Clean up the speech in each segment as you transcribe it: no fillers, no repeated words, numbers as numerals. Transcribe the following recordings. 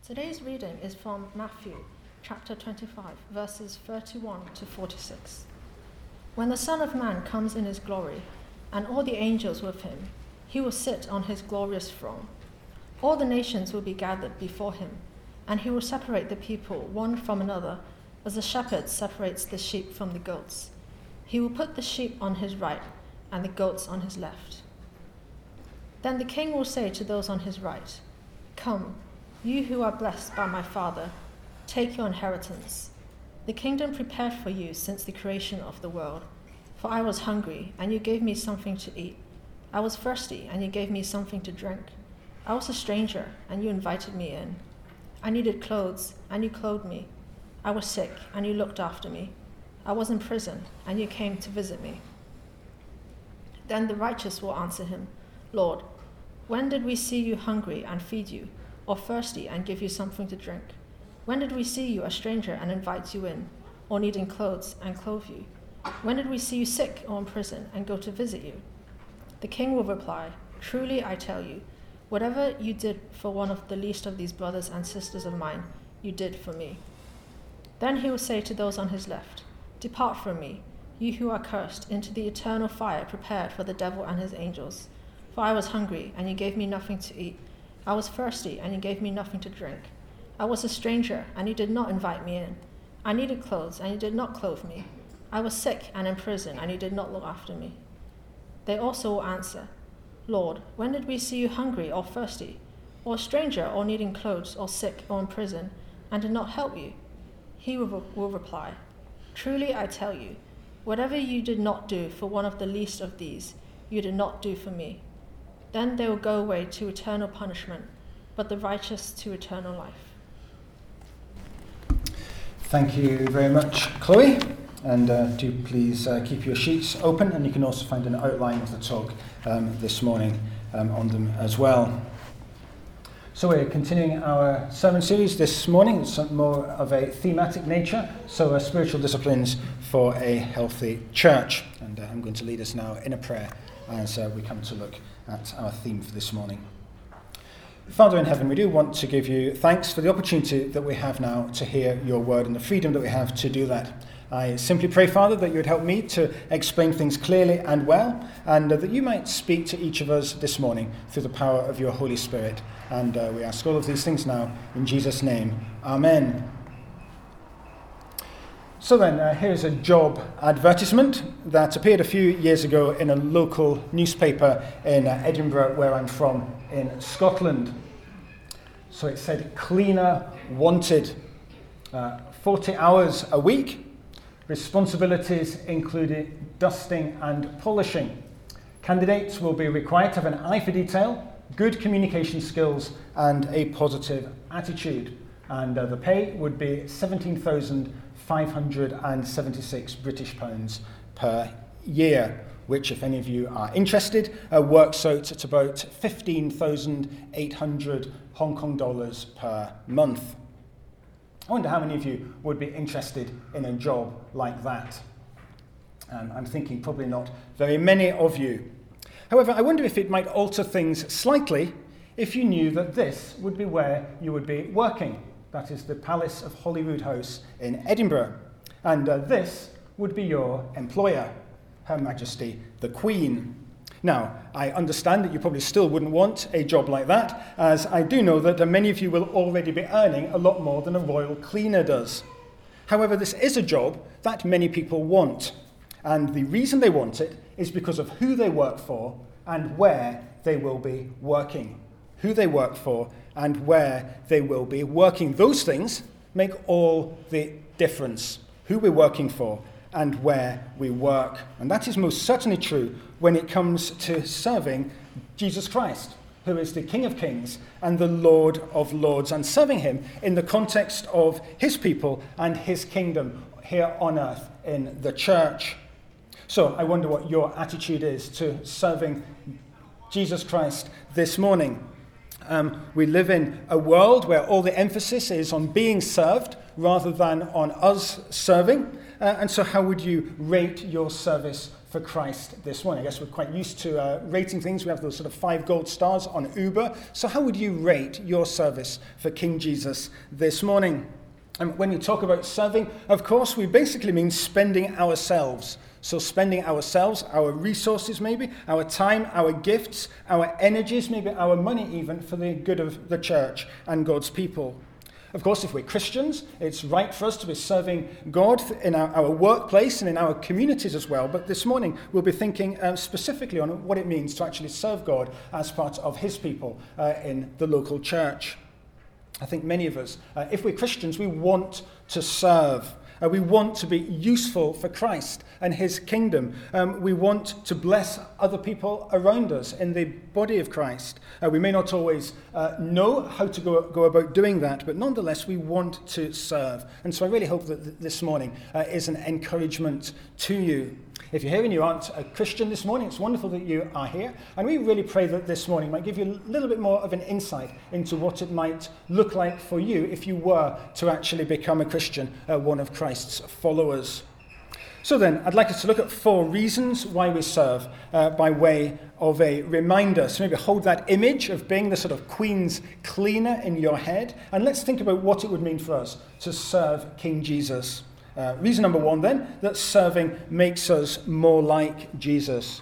Today's reading is from Matthew chapter 25, verses 31 to 46. When the Son of Man comes in his glory, and all the angels with him, he will sit on his glorious throne. All the nations will be gathered before him, and he will separate the people one from another, as a shepherd separates the sheep from the goats. He will put the sheep on his right, and the goats on his left. Then the king will say to those on his right, "Come, you who are blessed by my Father, take your inheritance, the kingdom prepared for you since the creation of the world. For I was hungry, and you gave me something to eat. I was thirsty, and you gave me something to drink. I was a stranger, and you invited me in. I needed clothes, and you clothed me. I was sick, and you looked after me. I was in prison, and you came to visit me." Then the righteous will answer him, "Lord, when did we see you hungry and feed you, or thirsty and give you something to drink? When did we see you a stranger and invite you in, or needing clothes and clothe you? When did we see you sick or in prison and go to visit you?" The king will reply, "Truly I tell you, whatever you did for one of the least of these brothers and sisters of mine, you did for me." Then he will say to those on his left, "Depart from me, you who are cursed, into the eternal fire prepared for the devil and his angels. For I was hungry, and you gave me nothing to eat. I was thirsty, and you gave me nothing to drink. I was a stranger, and you did not invite me in. I needed clothes, and you did not clothe me. I was sick and in prison, and you did not look after me." They also will answer, "Lord, when did we see you hungry or thirsty, or a stranger or needing clothes, or sick or in prison, and did not help you?" He will reply, "Truly I tell you, whatever you did not do for one of the least of these, you did not do for me." Then they will go away to eternal punishment, but the righteous to eternal life. Thank you very much, Chloe. And do please keep your sheets open, and you can also find an outline of the talk this morning on them as well. So we're continuing our sermon series this morning. It's more of a thematic nature, so spiritual disciplines for a healthy church. And I'm going to lead us now in a prayer as we come to look at our theme for this morning. Father in heaven, we do want to give you thanks for the opportunity that we have now to hear your word and the freedom that we have to do that. I simply pray, Father, that you would help me to explain things clearly and well, and that you might speak to each of us this morning through the power of your Holy Spirit. And we ask all of these things now in Jesus' name. Amen. So then, here's a job advertisement that appeared a few years ago in a local newspaper in Edinburgh, where I'm from, in Scotland. So it said, "Cleaner wanted, 40 hours a week, responsibilities including dusting and polishing. Candidates will be required to have an eye for detail, good communication skills, and a positive attitude. And the pay would be £17,576 British pounds per year, which, if any of you are interested, works out at about 15,800 Hong Kong dollars per month. I wonder how many of you would be interested in a job like that. I'm thinking probably not very many of you. However, I wonder if it might alter things slightly if you knew that this would be where you would be working. That is the Palace of Holyrood House in Edinburgh. And this would be your employer, Her Majesty the Queen. Now, I understand that you probably still wouldn't want a job like that, as I do know that many of you will already be earning a lot more than a royal cleaner does. However, this is a job that many people want. And the reason they want it is because of who they work for and where they will be working. Who they work for and where they will be working. Those things make all the difference. Who we're working for and where we work. And that is most certainly true when it comes to serving Jesus Christ, who is the King of Kings and the Lord of Lords, and serving him in the context of his people and his kingdom here on earth in the church. So I wonder what your attitude is to serving Jesus Christ this morning. We live in a world where all the emphasis is on being served rather than on us serving. And so how would you rate your service for Christ this morning? I guess we're quite used to rating things. We have those sort of 5 gold stars on Uber. So how would you rate your service for King Jesus this morning? And when we talk about serving, of course, we basically mean spending ourselves. So spending ourselves, our resources maybe, our time, our gifts, our energies, maybe our money even, for the good of the church and God's people. Of course, if we're Christians, it's right for us to be serving God in our workplace and in our communities as well. But this morning, we'll be thinking specifically on what it means to actually serve God as part of his people in the local church. I think many of us, if we're Christians, we want to serve. We want to be useful for Christ and his kingdom. We want to bless other people around us in the body of Christ. We may not always know how to go about doing that, but nonetheless, we want to serve. And so I really hope that this morning is an encouragement to you. If you're here and you aren't a Christian this morning, it's wonderful that you are here. And we really pray that this morning might give you a little bit more of an insight into what it might look like for you if you were to actually become a Christian, one of Christ's followers. So then, I'd like us to look at 4 reasons why we serve by way of a reminder. So maybe hold that image of being the sort of Queen's cleaner in your head. And let's think about what it would mean for us to serve King Jesus. Reason number 1 then, that serving makes us more like Jesus.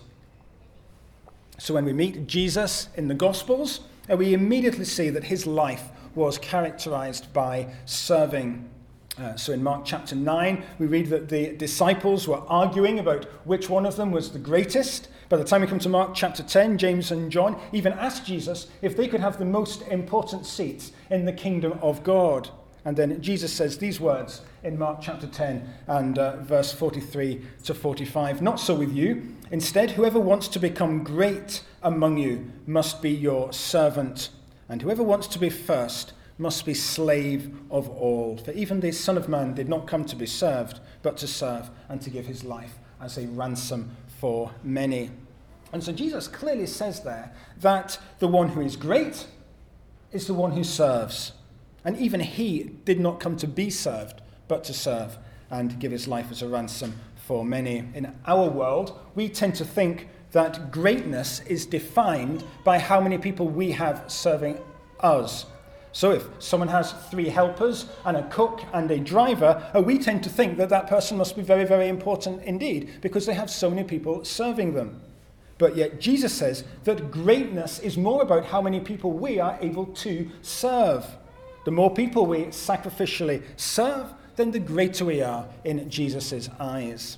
So when we meet Jesus in the Gospels, we immediately see that his life was characterized by serving. So in Mark chapter 9, we read that the disciples were arguing about which one of them was the greatest. By the time we come to Mark chapter 10, James and John even asked Jesus if they could have the most important seats in the kingdom of God. And then Jesus says these words in Mark chapter 10 and verse 43 to 45. Not so with you. Instead, whoever wants to become great among you must be your servant. And whoever wants to be first must be slave of all. For even the Son of Man did not come to be served, but to serve and to give his life as a ransom for many. And so Jesus clearly says there that the one who is great is the one who serves. And even he did not come to be served, but to serve and give his life as a ransom for many. In our world, we tend to think that greatness is defined by how many people we have serving us. So if someone has 3 helpers and a cook and a driver, we tend to think that that person must be very, very important indeed, because they have so many people serving them. But yet Jesus says that greatness is more about how many people we are able to serve. The more people we sacrificially serve, then the greater we are in Jesus' eyes.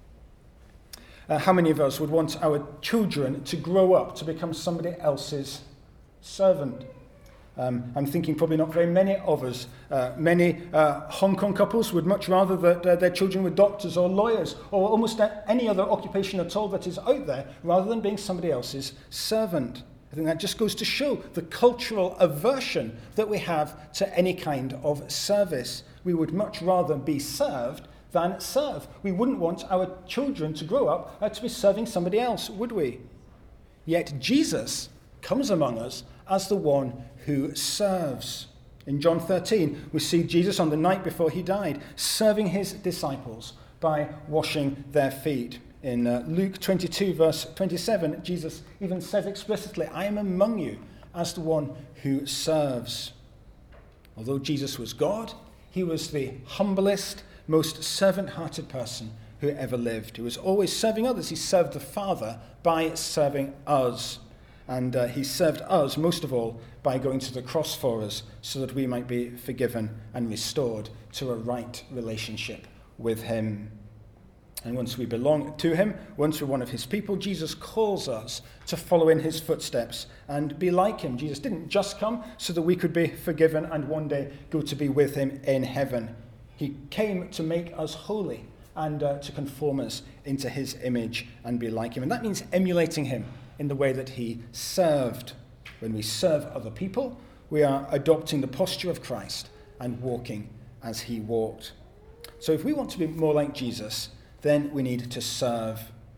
How many of us would want our children to grow up to become somebody else's servant? I'm thinking probably not very many of us. Many Hong Kong couples would much rather that their children were doctors or lawyers or almost any other occupation at all that is out there, rather than being somebody else's servant. I think that just goes to show the cultural aversion that we have to any kind of service. We would much rather be served than serve. We wouldn't want our children to grow up to be serving somebody else, would we? Yet Jesus comes among us as the one who serves. In John 13, we see Jesus on the night before he died, serving his disciples by washing their feet. In Luke 22, verse 27, Jesus even says explicitly, I am among you as the one who serves. Although Jesus was God, he was the humblest, most servant-hearted person who ever lived. He was always serving others. He served the Father by serving us. And he served us, most of all, by going to the cross for us so that we might be forgiven and restored to a right relationship with him. And once we belong to him, once we're one of his people, Jesus calls us to follow in his footsteps and be like him. Jesus didn't just come so that we could be forgiven and one day go to be with him in heaven. He came to make us holy and to conform us into his image and be like him. And that means emulating him in the way that he served. When we serve other people, we are adopting the posture of Christ and walking as he walked. So if we want to be more like Jesus, then we need to serve.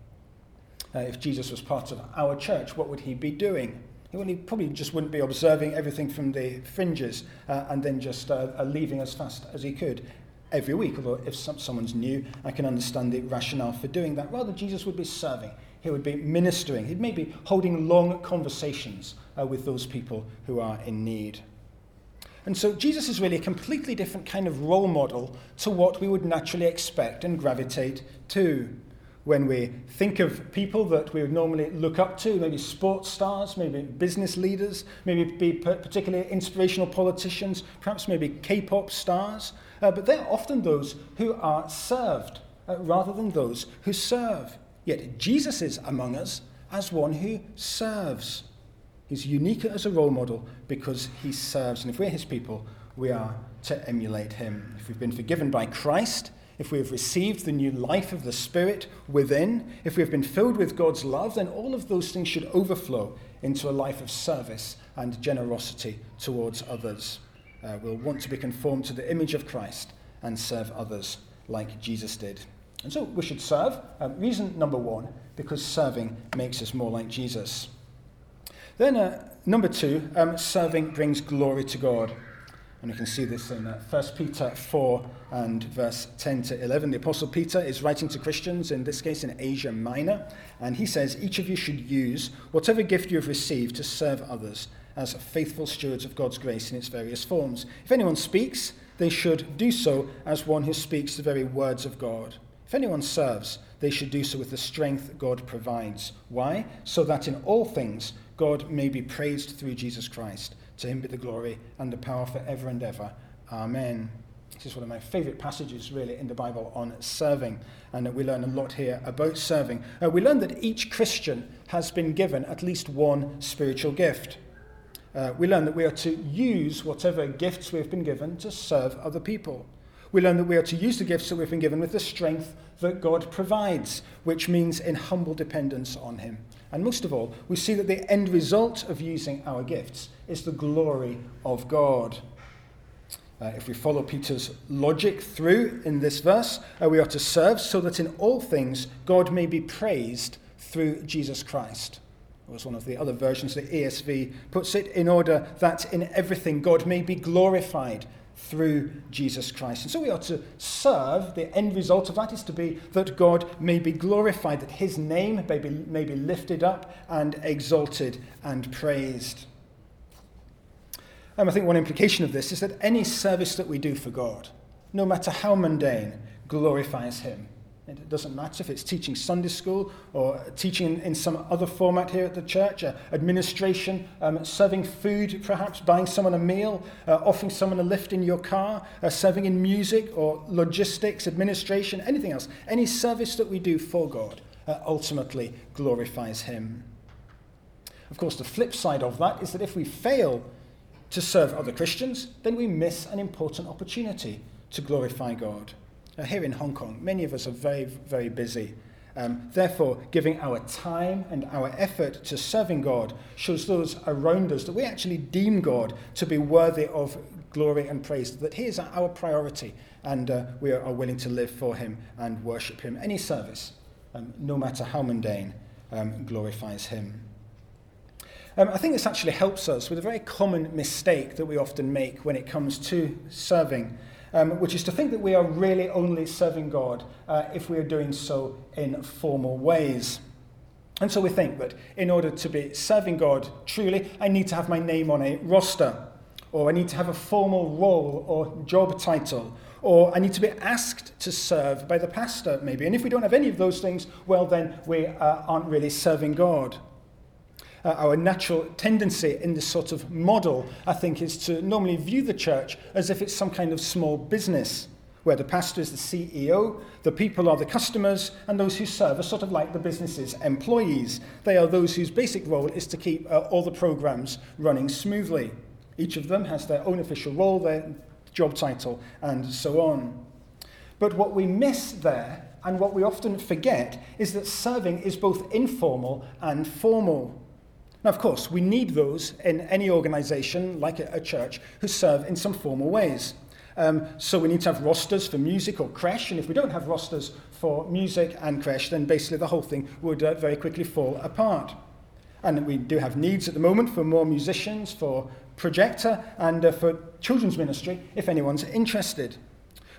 If Jesus was part of our church, what would he be doing? He probably just wouldn't be observing everything from the fringes and then just leaving as fast as he could. every week, although if someone's new, I can understand the rationale for doing that. Rather, Jesus would be serving. He would be ministering. He'd maybe holding long conversations with those people who are in need. And so Jesus is really a completely different kind of role model to what we would naturally expect and gravitate to. When we think of people that we would normally look up to, maybe sports stars, maybe business leaders, maybe be particularly inspirational politicians, perhaps maybe K-pop stars, but they're often those who are served rather than those who serve. Yet Jesus is among us as one who serves. He's unique as a role model because he serves. And if we're his people, we are to emulate him. If we've been forgiven by Christ, if we have received the new life of the Spirit within, if we have been filled with God's love, then all of those things should overflow into a life of service and generosity towards others. We'll want to be conformed to the image of Christ and serve others like Jesus did. And so we should serve. Reason number one, because serving makes us more like Jesus. Then number two, serving brings glory to God. And you can see this in 1 Peter 4 and verse 10 to 11. The Apostle Peter is writing to Christians, in this case in Asia Minor, and he says, each of you should use whatever gift you have received to serve others as faithful stewards of God's grace in its various forms. If anyone speaks, they should do so as one who speaks the very words of God. If anyone serves, they should do so with the strength God provides. Why? So that in all things God may be praised through Jesus Christ. To him be the glory and the power forever and ever. Amen. This is one of my favourite passages, really, in the Bible on serving. And we learn a lot here about serving. We learn that each Christian has been given at least one spiritual gift. We learn that we are to use whatever gifts we've been given to serve other people. We learn that we are to use the gifts that we've been given with the strength that God provides, which means in humble dependence on him. And most of all, we see that the end result of using our gifts is the glory of God. If we follow Peter's logic through in this verse, we are to serve so that in all things God may be praised through Jesus Christ. Or as one of the other versions, the ESV puts it, in order that in everything God may be glorified through Jesus Christ. And so we are to serve. The end result of that is to be that God may be glorified, that his name may be lifted up and exalted and praised. I think one implication of this is that any service that we do for God, no matter how mundane, glorifies him. It doesn't matter if it's teaching Sunday school or teaching in some other format here at the church, administration, serving food, perhaps buying someone a meal, offering someone a lift in your car, serving in music or logistics, administration, anything else. Any service that we do for God ultimately glorifies him. Of course, the flip side of that is that if we fail to serve other Christians, then we miss an important opportunity to glorify God. Here in Hong Kong, many of us are very, very busy. Therefore, giving our time and our effort to serving God shows those around us that we actually deem God to be worthy of glory and praise, that he is our priority, and we are willing to live for him and worship him. Any service, no matter how mundane, glorifies him. I think this actually helps us with a very common mistake that we often make when it comes to serving, which is to think that we are really only serving God if we are doing so in formal ways. And so we think that in order to be serving God truly, I need to have my name on a roster, or I need to have a formal role or job title, or I need to be asked to serve by the pastor, maybe. And if we don't have any of those things, well, then we aren't really serving God. Our natural tendency in this sort of model, I think, is to normally view the church as if it's some kind of small business, where the pastor is the CEO, the people are the customers, and those who serve are sort of like the business's employees. They are those whose basic role is to keep all the programs running smoothly. Each of them has their own official role, their job title, and so on. But what we miss there, and what we often forget, is that serving is both informal and formal. Now, of course, we need those in any organisation, like a church, who serve in some formal ways. So we need to have rosters for music or creche, and if we don't have rosters for music and creche, then basically the whole thing would very quickly fall apart. And we do have needs at the moment for more musicians, for projector, and for children's ministry, if anyone's interested.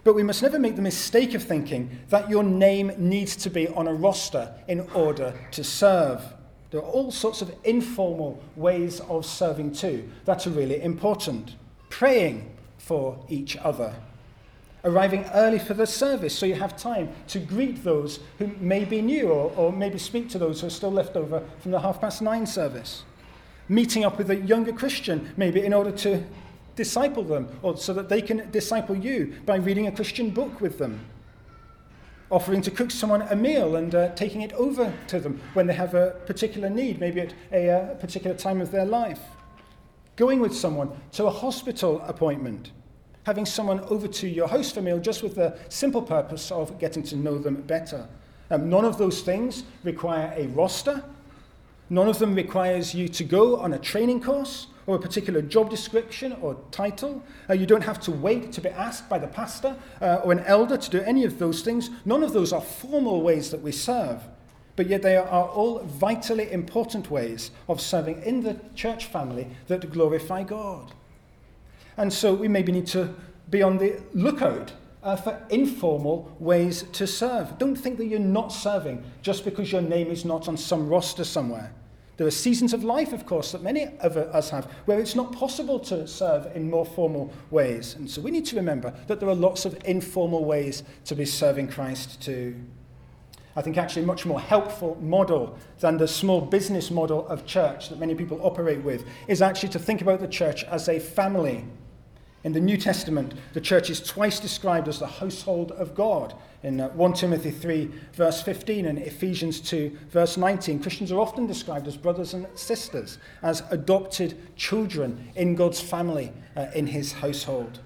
But we must never make the mistake of thinking that your name needs to be on a roster in order to serve. There are all sorts of informal ways of serving too that are really important. Praying for each other. Arriving early for the service so you have time to greet those who may be new or maybe speak to those who are still left over from the 9:30 service. Meeting up with a younger Christian maybe in order to disciple them or so that they can disciple you by reading a Christian book with them. Offering to cook someone a meal and taking it over to them when they have a particular need, maybe at a particular time of their life. Going with someone to a hospital appointment. Having someone over to your house for a meal just with the simple purpose of getting to know them better. None of those things require a roster. None of them requires you to go on a training course or a particular job description or title. You don't have to wait to be asked by the pastor or an elder to do any of those things. None of those are formal ways that we serve, but yet they are all vitally important ways of serving in the church family that glorify God. And so we maybe need to be on the lookout for informal ways to serve. Don't think that you're not serving just because your name is not on some roster somewhere. There are seasons of life, of course, that many of us have where it's not possible to serve in more formal ways. And so we need to remember that there are lots of informal ways to be serving Christ too. I think actually a much more helpful model than the small business model of church that many people operate with is actually to think about the church as a family. In the New Testament, the church is twice described as the household of God. In 1 Timothy 3, verse 15, and Ephesians 2, verse 19, Christians are often described as brothers and sisters, as adopted children in God's family, in his household.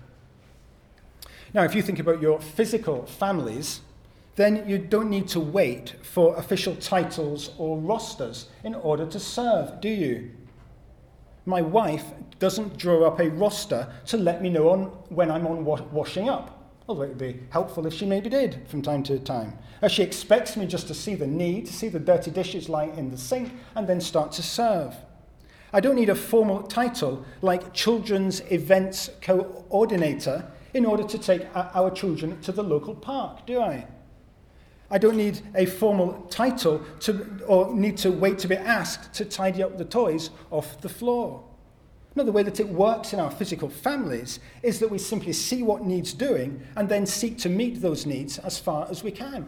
Now, if you think about your physical families, then you don't need to wait for official titles or rosters in order to serve, do you? My wife doesn't draw up a roster to let me know when I'm on washing up, although it would be helpful if she maybe did from time to time. She expects me just to see the need, to see the dirty dishes lying in the sink, and then start to serve. I don't need a formal title like Children's Events Coordinator in order to take our children to the local park, do I? I don't need a formal title or need to wait to be asked to tidy up the toys off the floor. No, the way that it works in our physical families is that we simply see what needs doing and then seek to meet those needs as far as we can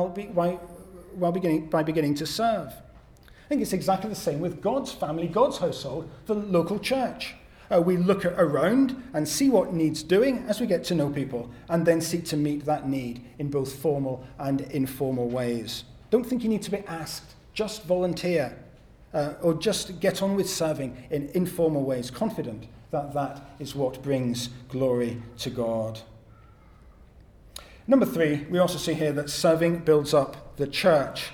by beginning to serve. I think it's exactly the same with God's family, God's household, the local church. We look around and see what needs doing as we get to know people and then seek to meet that need in both formal and informal ways. Don't think you need to be asked, just volunteer or just get on with serving in informal ways, confident that that is what brings glory to God. Number 3, we also see here that serving builds up the church.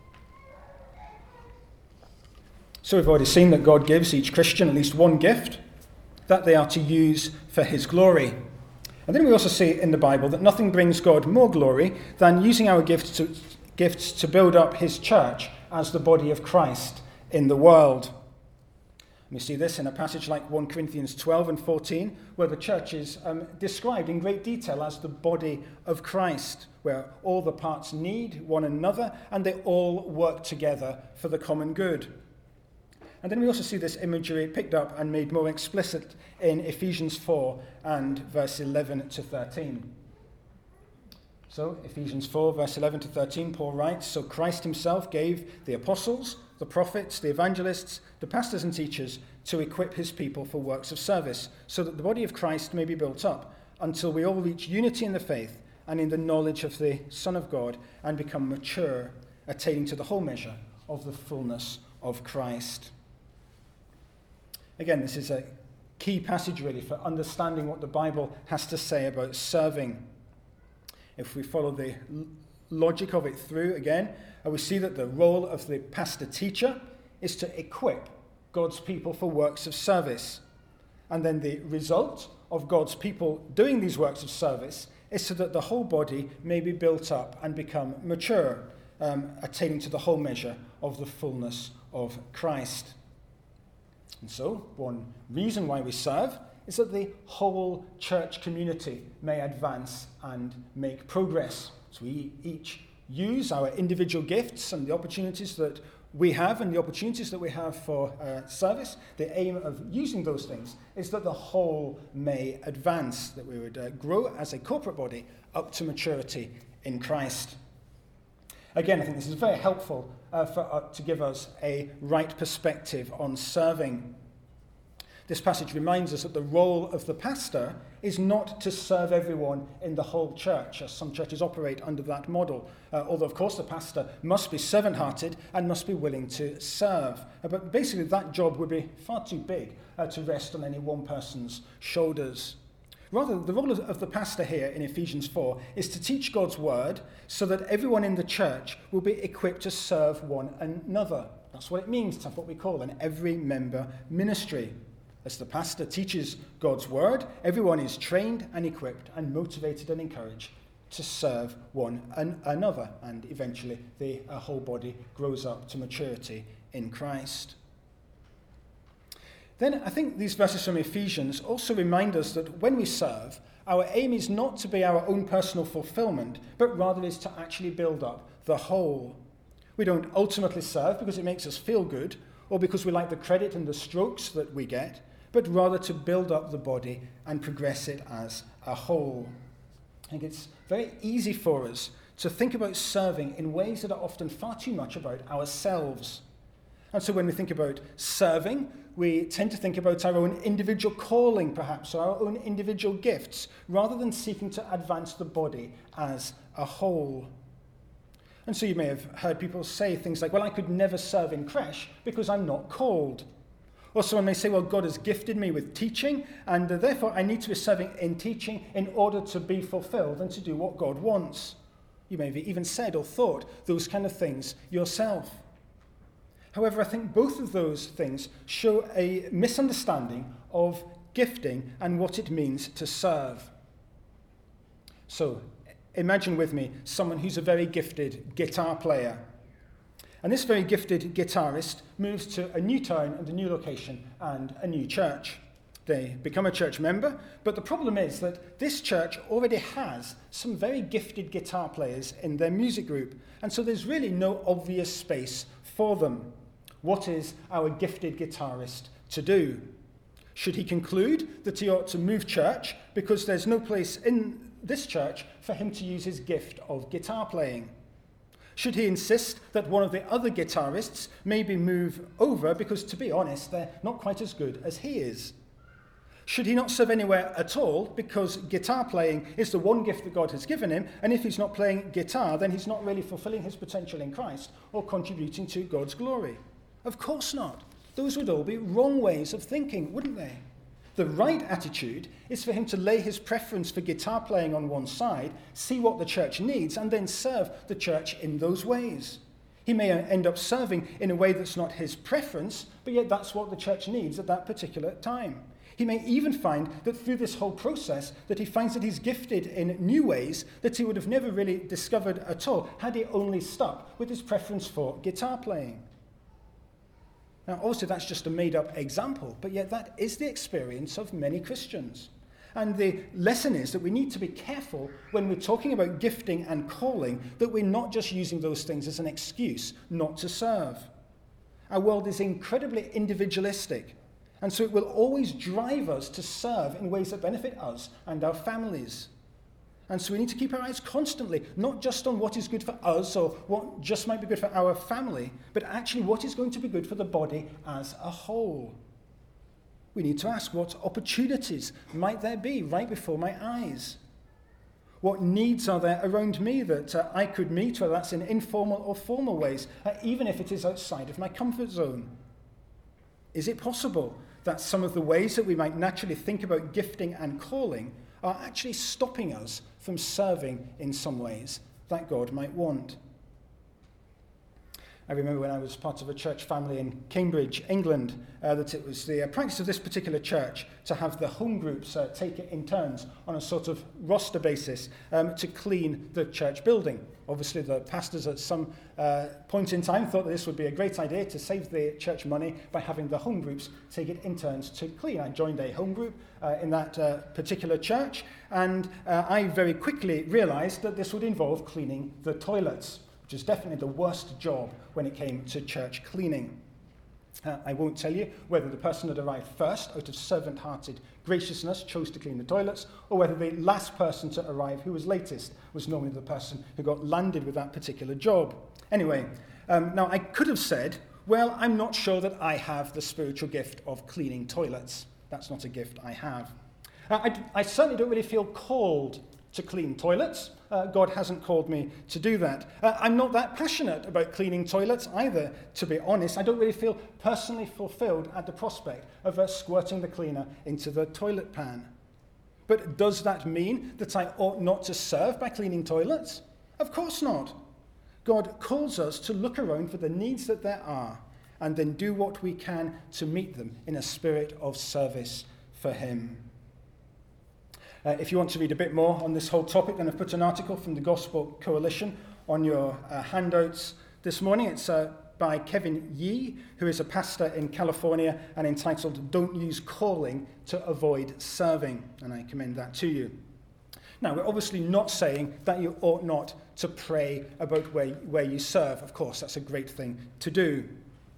So we've already seen that God gives each Christian at least one gift that they are to use for his glory. And then we also see in the Bible that nothing brings God more glory than using our gifts to build up his church as the body of Christ in the world. We see this in a passage like 1 Corinthians 12 and 14, where the church is described in great detail as the body of Christ, where all the parts need one another and they all work together for the common good. And then we also see this imagery picked up and made more explicit in Ephesians 4 and verse 11 to 13. So, Ephesians 4, verse 11 to 13, Paul writes, "So Christ himself gave the apostles, the prophets, the evangelists, the pastors and teachers to equip his people for works of service, so that the body of Christ may be built up, until we all reach unity in the faith and in the knowledge of the Son of God, and become mature, attaining to the whole measure of the fullness of Christ." Again, this is a key passage really for understanding what the Bible has to say about serving. If we follow the logic of it through again, we see that the role of the pastor-teacher is to equip God's people for works of service. And then the result of God's people doing these works of service is so that the whole body may be built up and become mature, attaining to the whole measure of the fullness of Christ. And so, one reason why we serve is that the whole church community may advance and make progress. So we each use our individual gifts and the opportunities that we have and the opportunities that we have for service. The aim of using those things is that the whole may advance, that we would grow as a corporate body up to maturity in Christ. Again, I think this is very helpful to give us a right perspective on serving. This passage reminds us that the role of the pastor is not to serve everyone in the whole church, as some churches operate under that model. Although, of course, the pastor must be servant-hearted and must be willing to serve. But basically, that job would be far too big to rest on any one person's shoulders. Rather, the role of the pastor here in Ephesians 4 is to teach God's word so that everyone in the church will be equipped to serve one another. That's what it means to have what we call an every member ministry. As the pastor teaches God's word, everyone is trained and equipped and motivated and encouraged to serve one another, and eventually the whole body grows up to maturity in Christ. Then I think these verses from Ephesians also remind us that when we serve, our aim is not to be our own personal fulfillment, but rather is to actually build up the whole. We don't ultimately serve because it makes us feel good or because we like the credit and the strokes that we get, but rather to build up the body and progress it as a whole. I think it's very easy for us to think about serving in ways that are often far too much about ourselves. And so when we think about serving, we tend to think about our own individual calling, perhaps, or our own individual gifts, rather than seeking to advance the body as a whole. And so you may have heard people say things like, well, I could never serve in creche because I'm not called. Or someone may say, well, God has gifted me with teaching, and therefore I need to be serving in teaching in order to be fulfilled and to do what God wants. You may have even said or thought those kind of things yourself. However, I think both of those things show a misunderstanding of gifting and what it means to serve. So, imagine with me someone who's a very gifted guitar player. And this very gifted guitarist moves to a new town and a new location and a new church. They become a church member, but the problem is that this church already has some very gifted guitar players in their music group, and so there's really no obvious space for them. What is our gifted guitarist to do? Should he conclude that he ought to move church because there's no place in this church for him to use his gift of guitar playing? Should he insist that one of the other guitarists maybe move over because, to be honest, they're not quite as good as he is? Should he not serve anywhere at all because guitar playing is the one gift that God has given him, and if he's not playing guitar, then he's not really fulfilling his potential in Christ or contributing to God's glory? Of course not. Those would all be wrong ways of thinking, wouldn't they? The right attitude is for him to lay his preference for guitar playing on one side, see what the church needs, and then serve the church in those ways. He may end up serving in a way that's not his preference, but yet that's what the church needs at that particular time. He may even find that through this whole process that he finds that he's gifted in new ways that he would have never really discovered at all had he only stuck with his preference for guitar playing. Now, obviously, that's just a made-up example, but yet that is the experience of many Christians. And the lesson is that we need to be careful when we're talking about gifting and calling, that we're not just using those things as an excuse not to serve. Our world is incredibly individualistic, and so it will always drive us to serve in ways that benefit us and our families. And so we need to keep our eyes constantly, not just on what is good for us or what just might be good for our family, but actually what is going to be good for the body as a whole. We need to ask, what opportunities might there be right before my eyes? What needs are there around me that I could meet, whether that's in informal or formal ways, even if it is outside of my comfort zone? Is it possible that some of the ways that we might naturally think about gifting and calling are actually stopping us from serving in some ways that God might want? I remember when I was part of a church family in Cambridge, England, that it was the practice of this particular church to have the home groups take it in turns on a sort of roster basis to clean the church building. Obviously, the pastors at some point in time thought that this would be a great idea to save the church money by having the home groups take it in turns to clean. I joined a home group in that particular church, and I very quickly realized that this would involve cleaning the toilets, which is definitely the worst job when it came to church cleaning. I won't tell you whether the person that arrived first, out of servant-hearted graciousness, chose to clean the toilets, or whether the last person to arrive, who was latest, was normally the person who got landed with that particular job. Anyway, now I could have said, well, I'm not sure that I have the spiritual gift of cleaning toilets. That's not a gift I have. I certainly don't really feel called to clean toilets. God hasn't called me to do that. I'm not that passionate about cleaning toilets either, to be honest. I don't really feel personally fulfilled at the prospect of squirting the cleaner into the toilet pan. But does that mean that I ought not to serve by cleaning toilets? Of course not. God calls us to look around for the needs that there are and then do what we can to meet them in a spirit of service for him. If you want to read a bit more on this whole topic, then I've put an article from the Gospel Coalition on your handouts this morning. It's by Kevin Yee, who is a pastor in California, and entitled "Don't Use Calling to Avoid Serving," and I commend that to you. Now, we're obviously not saying that you ought not to pray about where you serve. Of course, that's a great thing to do.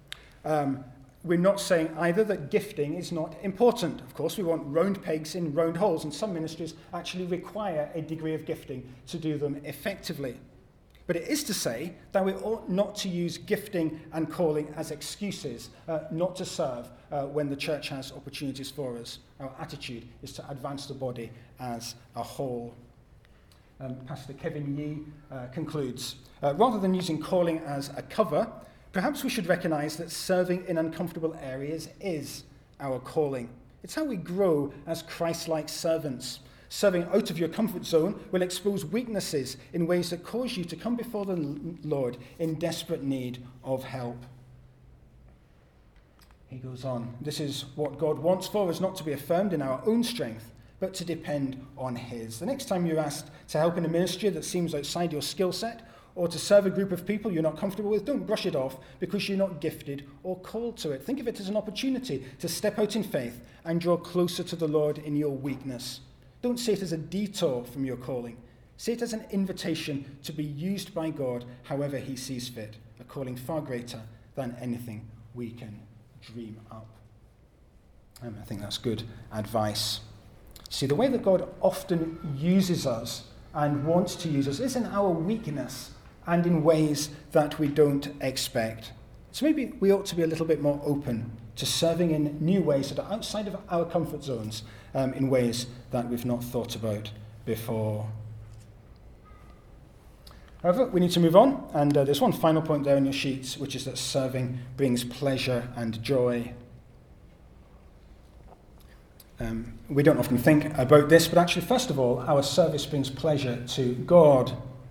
We're not saying either that gifting is not important. Of course, we want round pegs in round holes, and some ministries actually require a degree of gifting to do them effectively. But it is to say that we ought not to use gifting and calling as excuses not to serve when the church has opportunities for us. Our attitude is to advance the body as a whole. Pastor Kevin Yee concludes, rather than using calling as a cover, perhaps we should recognize that serving in uncomfortable areas is our calling. It's how we grow as Christ-like servants. Serving out of your comfort zone will expose weaknesses in ways that cause you to come before the Lord in desperate need of help. He goes on, this is what God wants for us, not to be affirmed in our own strength, but to depend on his. The next time you're asked to help in a ministry that seems outside your skill set, or to serve a group of people you're not comfortable with, don't brush it off because you're not gifted or called to it. Think of it as an opportunity to step out in faith and draw closer to the Lord in your weakness. Don't see it as a detour from your calling. See it as an invitation to be used by God however he sees fit, a calling far greater than anything we can dream up. I think that's good advice. See, the way that God often uses us and wants to use us is in our weakness and in ways that we don't expect. So maybe we ought to be a little bit more open to serving in new ways that are outside of our comfort zones, in ways that we've not thought about before. However, we need to move on, and there's one final point there in your sheets, which is that serving brings pleasure and joy. We don't often think about this, but actually, first of all, our service brings pleasure to God.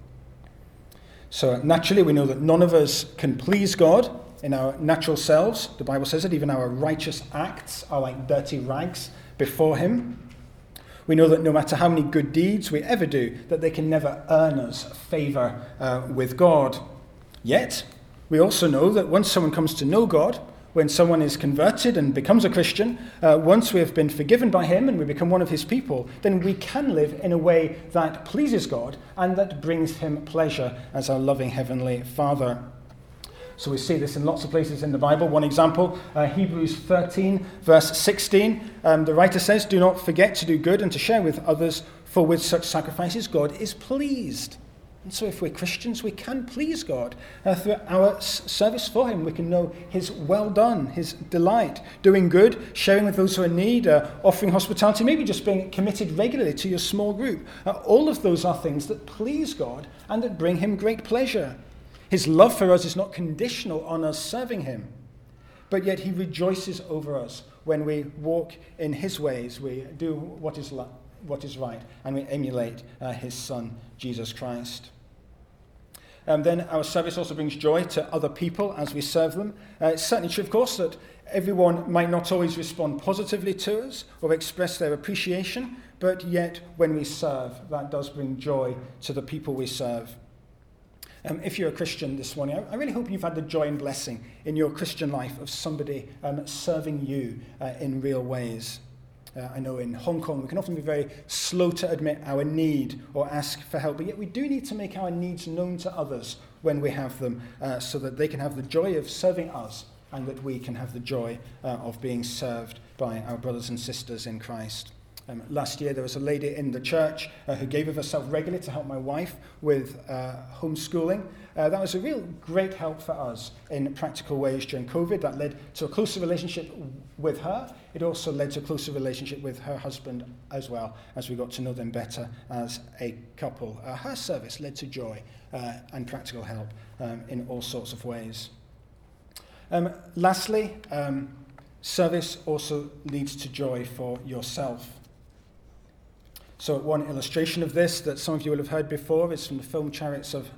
So naturally, we know that none of us can please God in our natural selves. The Bible says that even our righteous acts are like dirty rags before him. We know that no matter how many good deeds we ever do, that they can never earn us favour with God. Yet, we also know that once someone comes to know God, when someone is converted and becomes a Christian, once we have been forgiven by him and we become one of his people, then we can live in a way that pleases God and that brings him pleasure as our loving heavenly Father. So we see this in lots of places in the Bible. One example, Hebrews 13, verse 16. The writer says, "Do not forget to do good and to share with others, for with such sacrifices God is pleased." And so if we're Christians, we can please God. Through our service for him, we can know his well done, his delight, doing good, sharing with those who are in need, offering hospitality, maybe just being committed regularly to your small group. All of those are things that please God and that bring him great pleasure. His love for us is not conditional on us serving him, but yet he rejoices over us when we walk in his ways, we do what is right, and we emulate his Son, Jesus Christ. then our service also brings joy to other people as we serve them. It's certainly true, of course, that everyone might not always respond positively to us or express their appreciation, but yet when we serve, that does bring joy to the people we serve. If you're a Christian this morning, I really hope you've had the joy and blessing in your Christian life of somebody serving you in real ways. I know in Hong Kong we can often be very slow to admit our need or ask for help, but yet we do need to make our needs known to others when we have them, so that they can have the joy of serving us and that we can have the joy of being served by our brothers and sisters in Christ. Last year there was a lady in the church who gave of herself regularly to help my wife with homeschooling. That was a real great help for us in practical ways during COVID. That led to a closer relationship with her. It also led to a closer relationship with her husband as well, as we got to know them better as a couple. Her service led to joy and practical help in all sorts of ways. Lastly, service also leads to joy for yourself. So one illustration of this that some of you will have heard before is from the film Chariots of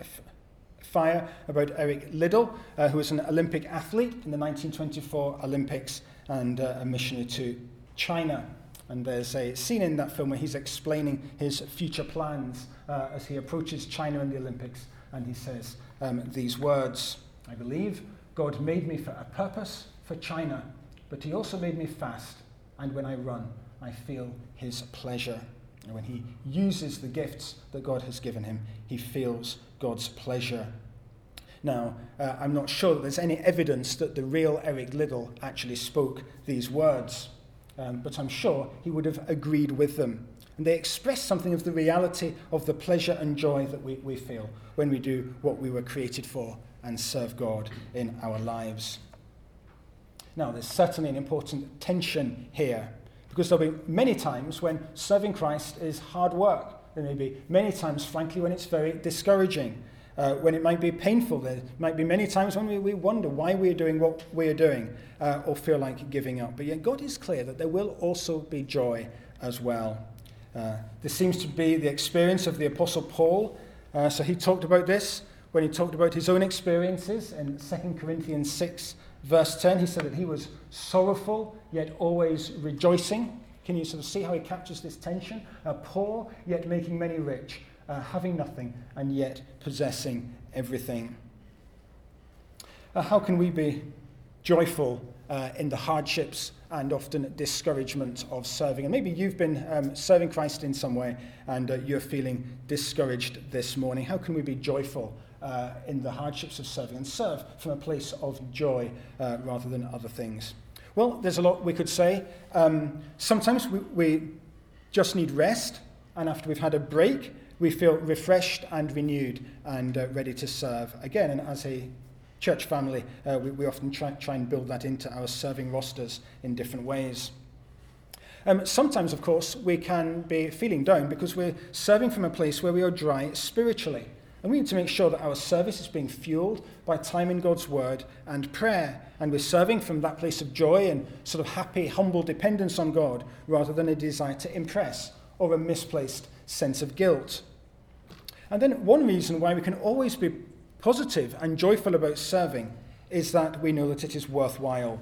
Fire about Eric Liddell, who was an Olympic athlete in the 1924 Olympics and a missionary to China. And there's a scene in that film where he's explaining his future plans as he approaches China in the Olympics. And he says these words, "I believe God made me for a purpose for China, but he also made me fast. And when I run, I feel his pleasure." And when he uses the gifts that God has given him, he feels God's pleasure. Now, I'm not sure that there's any evidence that the real Eric Liddell actually spoke these words, but I'm sure he would have agreed with them. And they express something of the reality of the pleasure and joy that we feel when we do what we were created for and serve God in our lives. Now, there's certainly an important tension here, because there'll be many times when serving Christ is hard work. There may be many times, frankly, when it's very discouraging, when it might be painful. There might be many times when we wonder why we're doing what we're doing, or feel like giving up. But yet God is clear that there will also be joy as well. This seems to be the experience of the Apostle Paul. So he talked about this when he talked about his own experiences in 2 Corinthians 6, verse 10. He said that he was sorrowful, yet always rejoicing. Can you sort of see how he captures this tension? Poor, yet making many rich. Having nothing, and yet possessing everything. How can we be joyful in the hardships and often discouragement of serving? And maybe you've been serving Christ in some way, and you're feeling discouraged this morning. How can we be joyful in the hardships of serving and serve from a place of joy rather than other things? Well, there's a lot we could say. Sometimes we just need rest, and after we've had a break, we feel refreshed and renewed and ready to serve again. And as a church family, we often try and build that into our serving rosters in different ways. Sometimes, of course, we can be feeling down because we're serving from a place where we are dry spiritually. And we need to make sure that our service is being fueled by time in God's word and prayer. And we're serving from that place of joy and sort of happy, humble dependence on God rather than a desire to impress or a misplaced sense of guilt. And then one reason why we can always be positive and joyful about serving is that we know that it is worthwhile.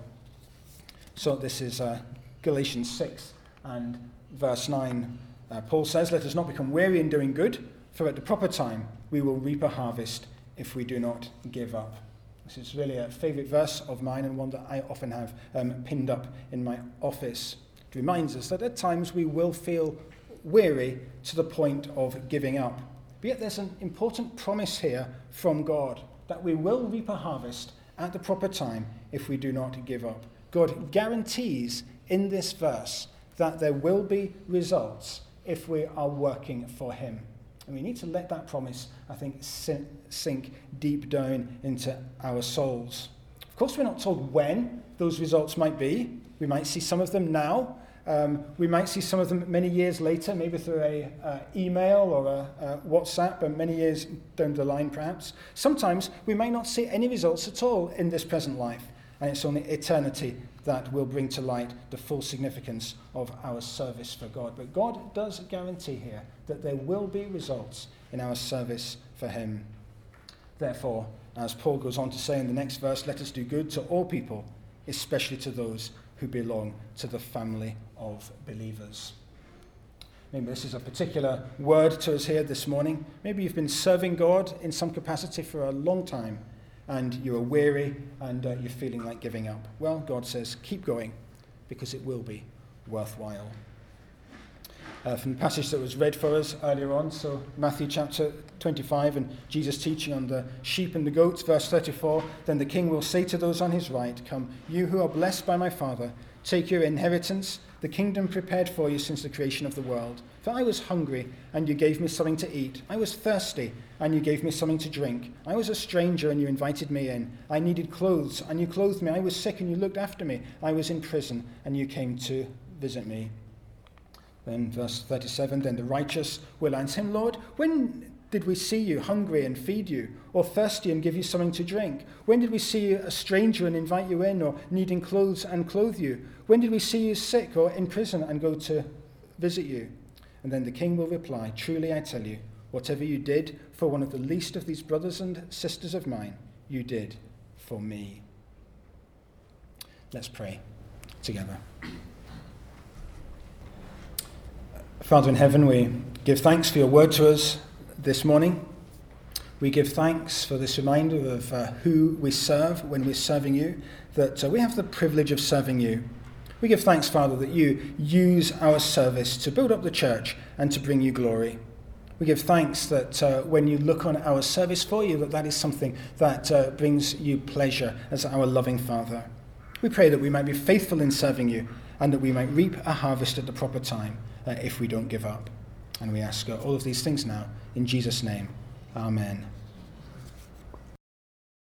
So this is Galatians 6 and verse 9. Paul says, "Let us not become weary in doing good, for at the proper time we will reap a harvest if we do not give up." This is really a favourite verse of mine and one that I often have pinned up in my office. It reminds us that at times we will feel weary to the point of giving up. But yet there's an important promise here from God that we will reap a harvest at the proper time if we do not give up. God guarantees in this verse that there will be results if we are working for him. And we need to let that promise, I think, sink deep down into our souls. Of course, we're not told when those results might be. We might see some of them now. We might see some of them many years later, maybe through an email or a WhatsApp, and many years down the line perhaps. Sometimes we might not see any results at all in this present life, and it's only eternity that will bring to light the full significance of our service for God. But God does guarantee here that there will be results in our service for him. Therefore, as Paul goes on to say in the next verse, let us do good to all people, especially to those who belong to the family of believers. Maybe this is a particular word to us here this morning. Maybe you've been serving God in some capacity for a long time and you're weary and you're feeling like giving up. Well, God says, keep going because it will be worthwhile. From the passage that was read for us earlier on, so Matthew chapter 25 and Jesus teaching on the sheep and the goats, verse 34, then the king will say to those on his right, come, you who are blessed by my Father, take your inheritance, the kingdom prepared for you since the creation of the world. For I was hungry, and you gave me something to eat. I was thirsty, and you gave me something to drink. I was a stranger, and you invited me in. I needed clothes, and you clothed me. I was sick, and you looked after me. I was in prison, and you came to visit me. Then verse 37, then the righteous will answer him, Lord, when did we see you hungry and feed you, or thirsty and give you something to drink? When did we see you a stranger and invite you in, or needing clothes and clothe you? When did we see you sick or in prison and go to visit you? And then the king will reply, truly I tell you, whatever you did for one of the least of these brothers and sisters of mine, you did for me. Let's pray together. Father in heaven, we give thanks for your word to us this morning. We give thanks for this reminder of who we serve when we're serving you, that we have the privilege of serving you. We give thanks, Father, that you use our service to build up the church and to bring you glory. We give thanks that when you look on our service for you, that is something that brings you pleasure as our loving Father. We pray that we might be faithful in serving you and that we might reap a harvest at the proper time if we don't give up. And we ask all of these things now in Jesus' name. Amen.